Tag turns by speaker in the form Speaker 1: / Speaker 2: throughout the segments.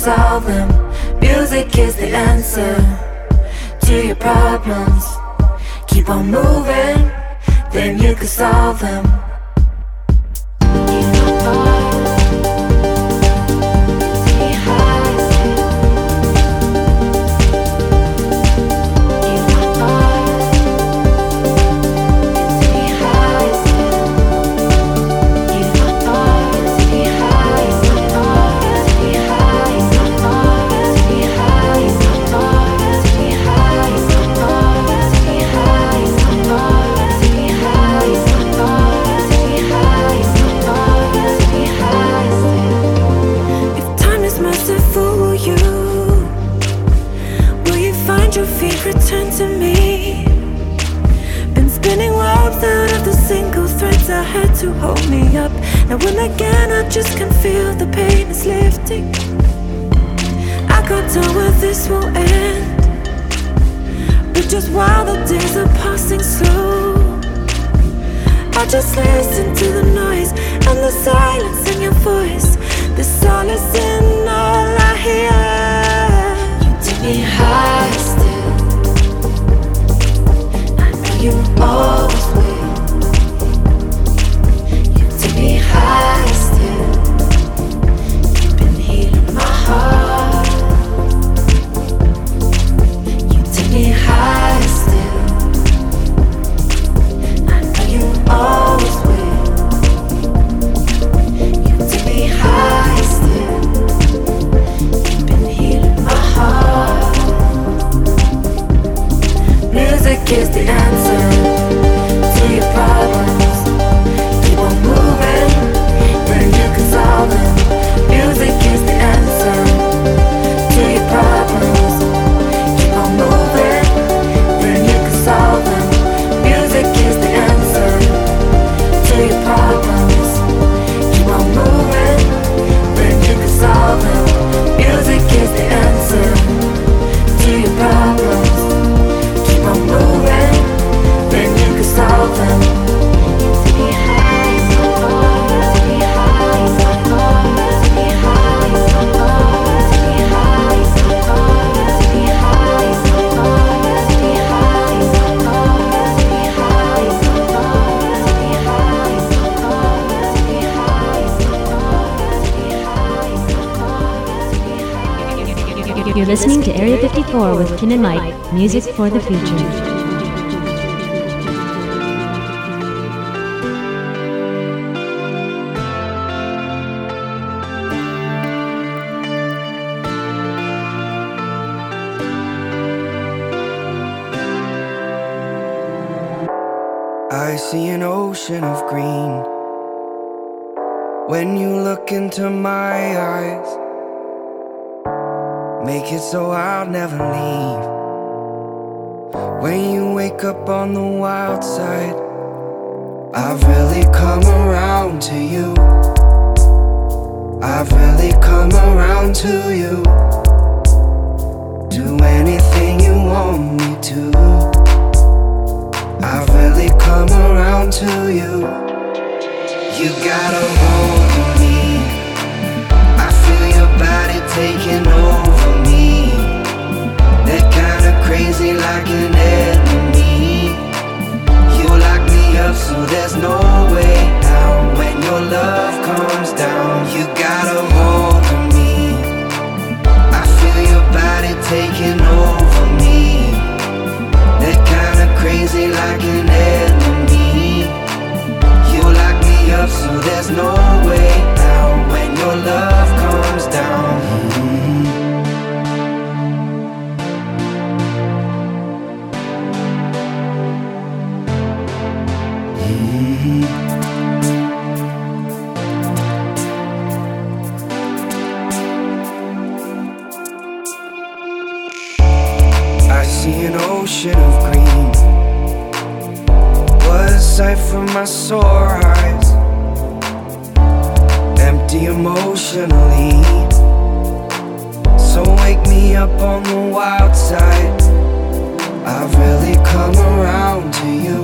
Speaker 1: solve them. Music is the answer to your problems. Keep on moving, then you can solve them.
Speaker 2: Return to me. Been spinning webs out of the single threads I had to hold me up. Now when again I just can feel the pain is lifting. I can't tell where this will end, but just while the days are passing slow, I just listen to the noise and the silence in your voice. The solace in all I hear. You take me high still. You always will. You take me high still. You've been healing my heart. You take me high still. I know you always will. You take me high still. You've been healing my heart. Music is the answer to your problems. Keep on moving, then you can solve them. Music is the answer to your problems. Keep on moving, then you can solve them. Music is the answer to your problems. Keep on moving, then you can solve them. Music is the answer to your problems. Keep on moving, then you can solve them. To be high, so far, to be high, so far, to be high, so far, to be high, so far, to be high, so far, to be high, so far, to be high, so far, to be high, so far, to be high, so far, to be high.
Speaker 3: You're listening to Area 54 with Kin and Mike, music for the future.
Speaker 4: I see an ocean of green when you look into my eyes. Make it so I'll never leave. When you wake up on the wild side, I've really come around to you. I've really come around to you. Do anything you want me to. I've really come around to you. You got a hold of me. I feel your body taking over me. That kinda crazy like an enemy. You lock me up so there's no way out. When your love comes down, you got a hold of me. I feel your body taking over me. That kinda crazy like an enemy. You lock me up so there's no way out. When your love comes down. I see an ocean of green. What a sight for my sore eyes. Empty emotionally. So wake me up on the wild side. I've really come around to you.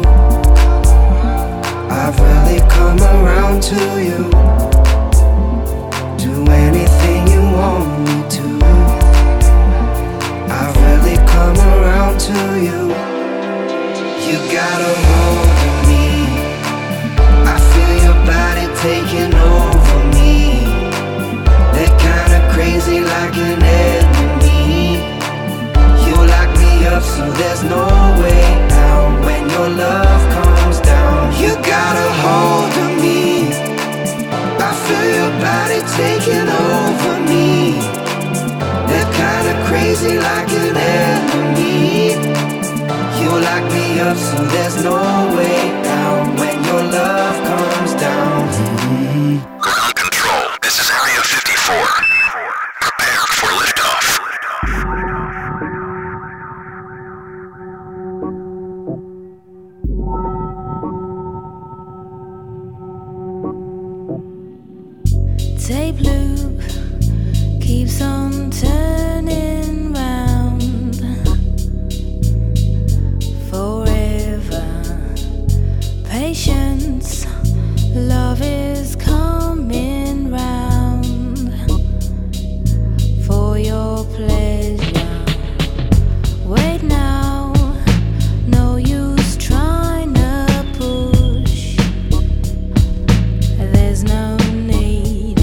Speaker 4: I've really come around to you. Do anything you want me to. crazy like an enemy. You lock me up so there's no way out. When your love comes down, you got a hold of me. I feel your body taking over me. They're kinda crazy like an enemy. You lock me up so there's no way out. When your love comes down.
Speaker 5: Ground control, this is Area 54. Prepare for liftoff.
Speaker 2: Tape loop keeps on turning round forever. Patience, love is coming round for your pleasure. Wait now, no use trying to push. There's no need.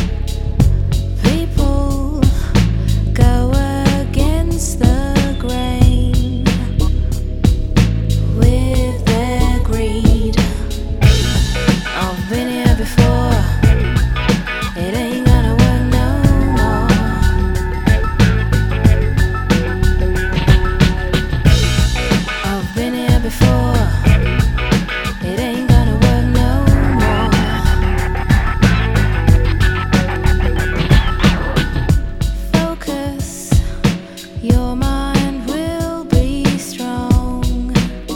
Speaker 2: People go against the grain with their greed. I've been here before. It ain't gonna work no more. I've been here before. It ain't gonna work no more. Focus, your mind will be strong.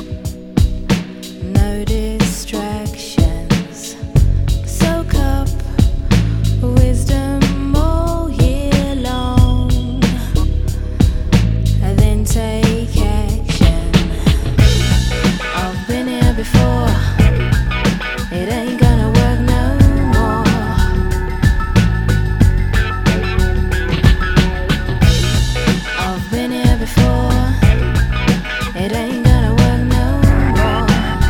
Speaker 2: No distractions. Soak up wisdom all year long, and then take action. I've been here before. It ain't gonna work no more. I've been here before. It ain't gonna work no more.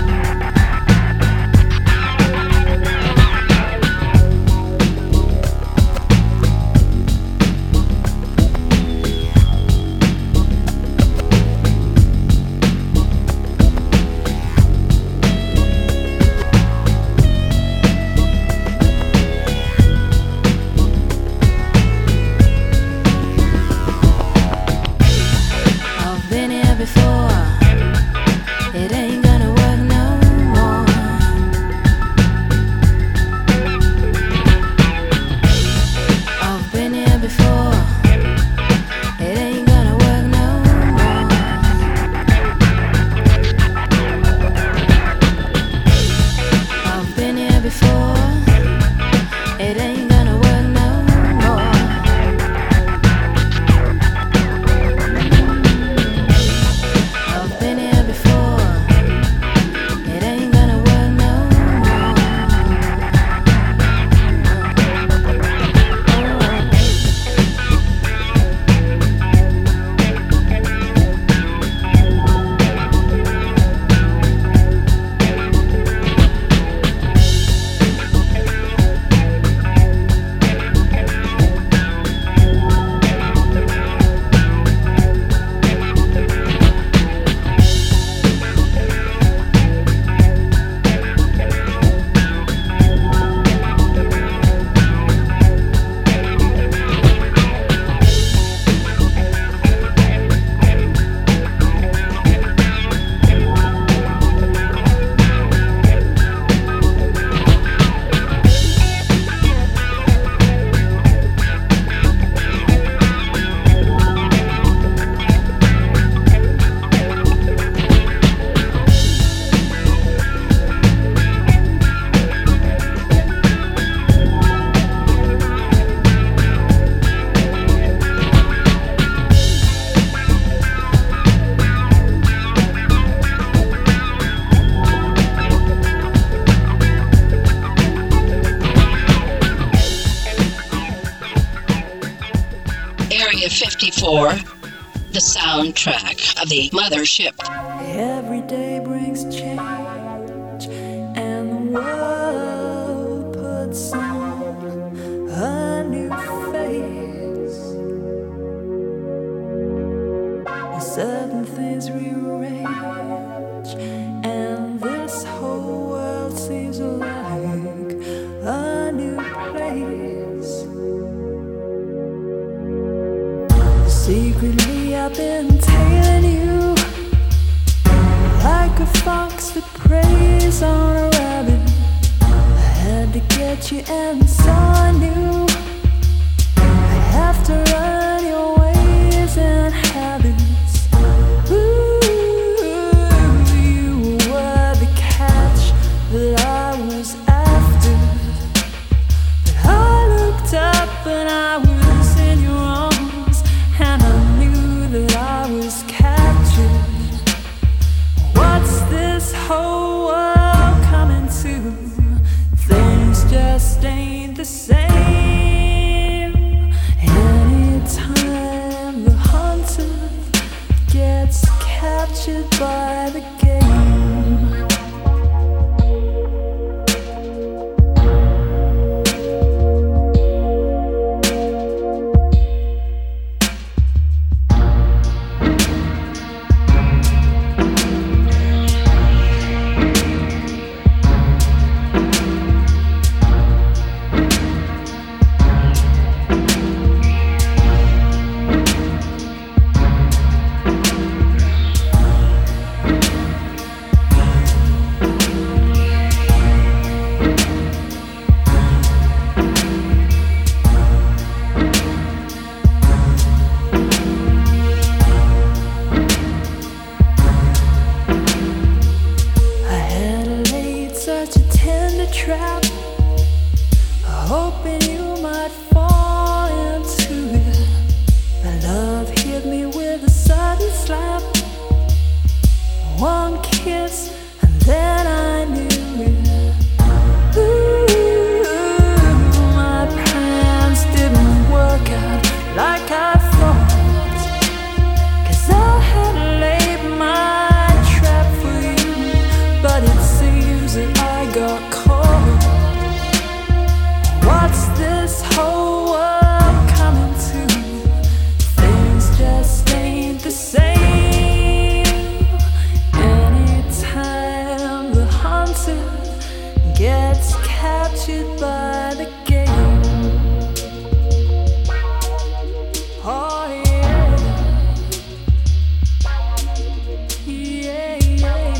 Speaker 2: I've been here before. It ain't gonna work no more. I've been here before. It ain't gonna work no more. I've been here before. It ain't gonna work no more. I've been here before. It ain't gonna work no more.
Speaker 6: Area 54, the soundtrack of the mothership.
Speaker 2: Every day brings change, and the world puts on a new face. Secretly I've been tailing you like a fox that preys on a rabbit. I had to get you and so I knew I have to run your ways and habits. Ooh, you were the catch that I was after. But I looked up and I was in your arms, and I knew that I was captured. What's this whole world coming to? Things just ain't the same. Anytime the hunter gets captured by the game. Trap, hoping you might fall into it. But love hit me with a sudden slap. One kiss and then I knew it. Ooh, my plans didn't work out like I thought, 'cause I had laid my trap for you, but it seems that I got caught. What's this whole world coming to? Things just ain't the same. Anytime the hunter gets captured by the game. Oh yeah. Yeah, yeah.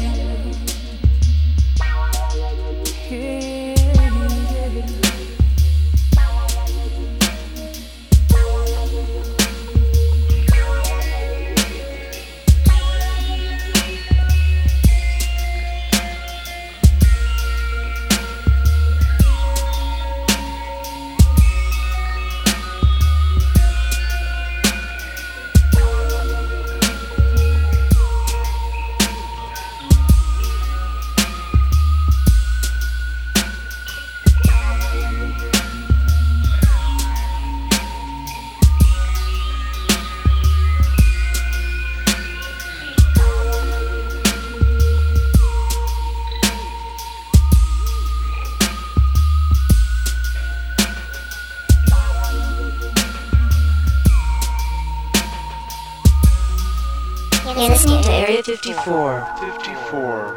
Speaker 2: Yeah.
Speaker 7: You're listening to
Speaker 8: Area 54. 54.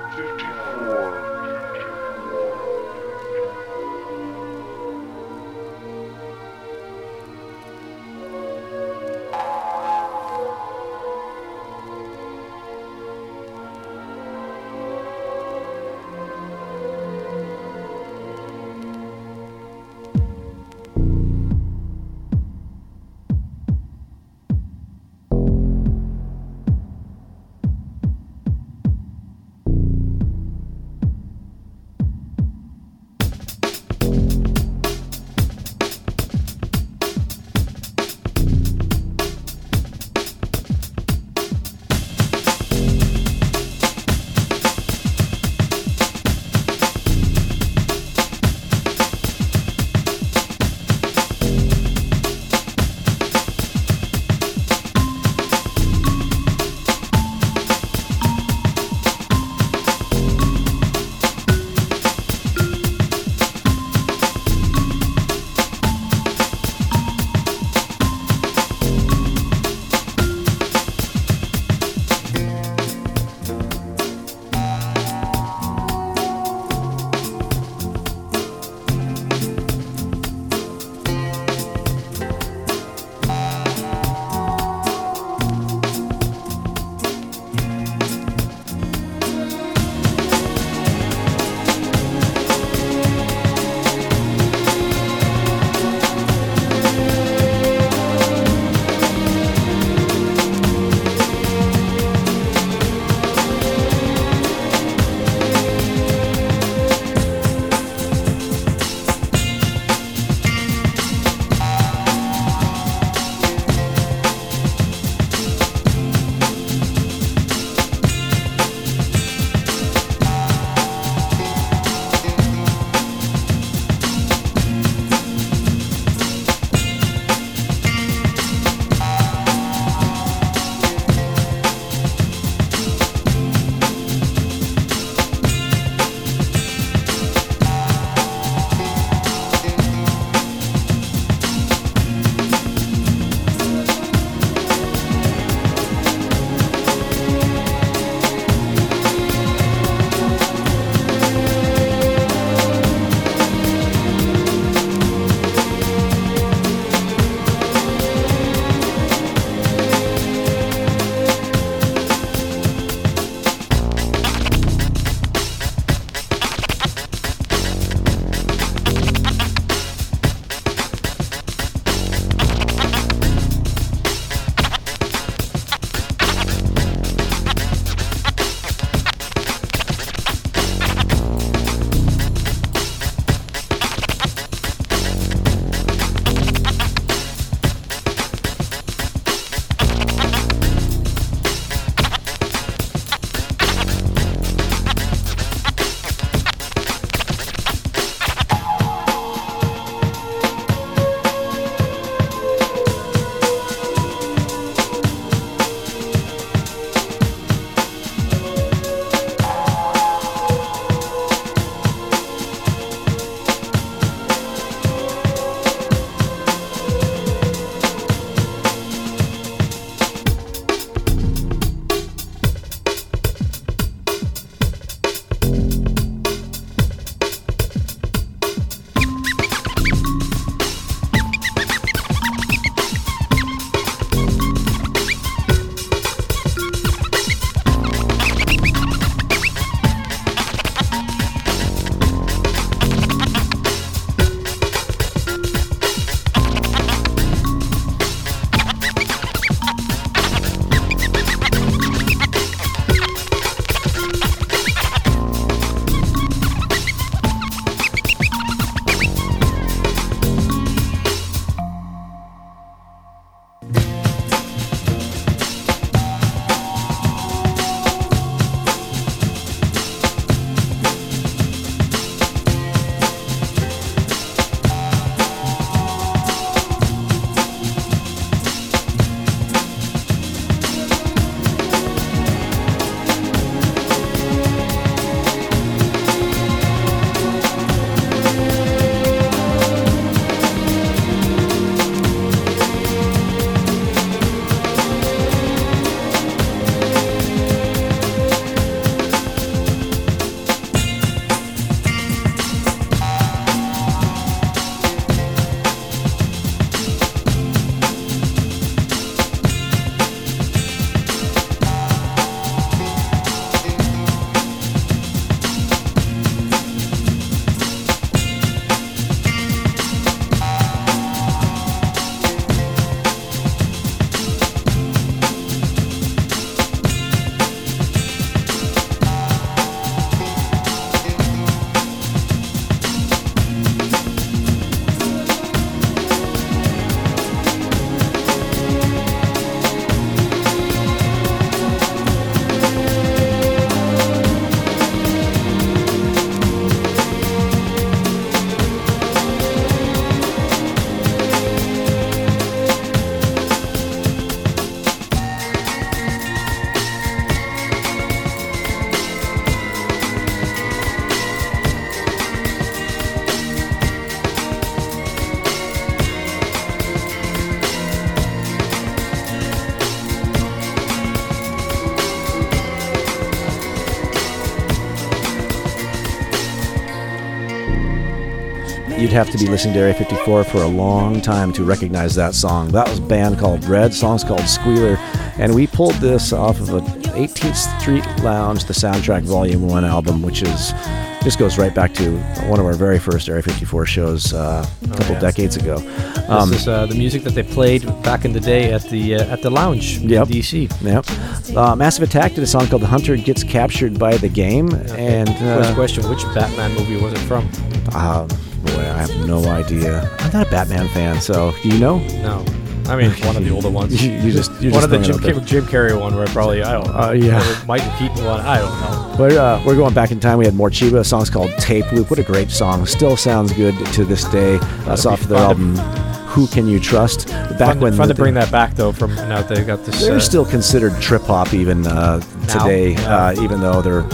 Speaker 7: you'd have to be listening to Area 54 for a long time to recognize that song. That was a band called Red, song's called Squealer, and we pulled this off of a 18th Street Lounge, the Soundtrack Volume 1 album, which just goes right back to one of our very first Area 54 shows a couple decades ago.
Speaker 9: This is the music that they played back in the day at the lounge in DC.
Speaker 7: Yep. Massive Attack did a song called The Hunter Gets Captured by the Game. Okay. And
Speaker 9: first question, which Batman movie was it from?
Speaker 7: Boy, I have no idea. I'm not a Batman fan, so do you know?
Speaker 9: No. I mean, one of the older ones.
Speaker 7: You're
Speaker 9: one
Speaker 7: just
Speaker 9: of the Jim Carrey one where probably, I don't know. Michael Keaton one, I don't know.
Speaker 7: We're going back in time. We had more Chiba. A song's called Tape Loop. What a great song. Still sounds good to this day. That's off their album, Who Can You Trust?
Speaker 9: Fun to bring that back, though, from now they got this...
Speaker 7: They're still considered trip-hop even today, even though they're...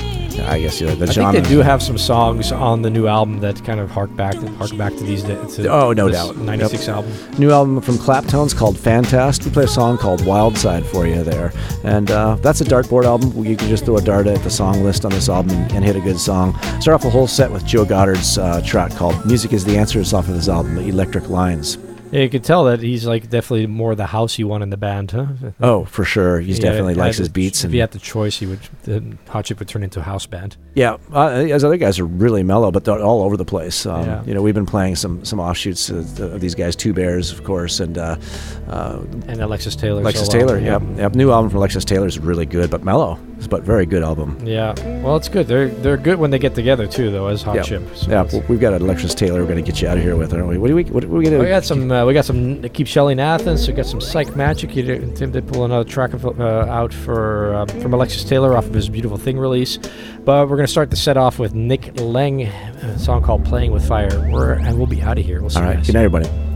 Speaker 7: I guess the genre.
Speaker 9: I think they do have some songs on the new album that kind of hark back to these days.
Speaker 7: No doubt.
Speaker 9: 96 album.
Speaker 7: New album from Claptones called Fantast. We play a song called Wild Side for you there. And that's a dartboard album. You can just throw a dart at the song list on this album and hit a good song. Start off the whole set with Joe Goddard's track called Music is the Answer. It's off of his album, Electric Lines.
Speaker 9: Yeah, you can tell that he's like definitely more the housey one in the band, huh?
Speaker 7: Oh, for sure. He definitely likes his beats.
Speaker 9: If he had the choice, the Hot Chip would turn into a house band.
Speaker 7: Yeah, his other guys are really mellow, but they're all over the place. We've been playing some offshoots of these guys, Two Bears, of course, and
Speaker 9: Alexis Taylor.
Speaker 7: Alexis Taylor, yep. New album from Alexis Taylor is really good, but mellow. But very good album.
Speaker 9: Yeah, well, it's good. They're good when they get together too, though, as Hot Chip.
Speaker 7: So we've got Alexis Taylor. We're going to get you out of here with, aren't we? What are we going to?
Speaker 9: We got some Keep Shelling Athens. We got some Psych Magic. Tim did pull another track out from Alexis Taylor off of his Beautiful Thing release. But we're going to start the set off with Nick Lang, a song called Playing with Fire. And we'll be out of here. We'll see you guys.
Speaker 7: Good night, everybody.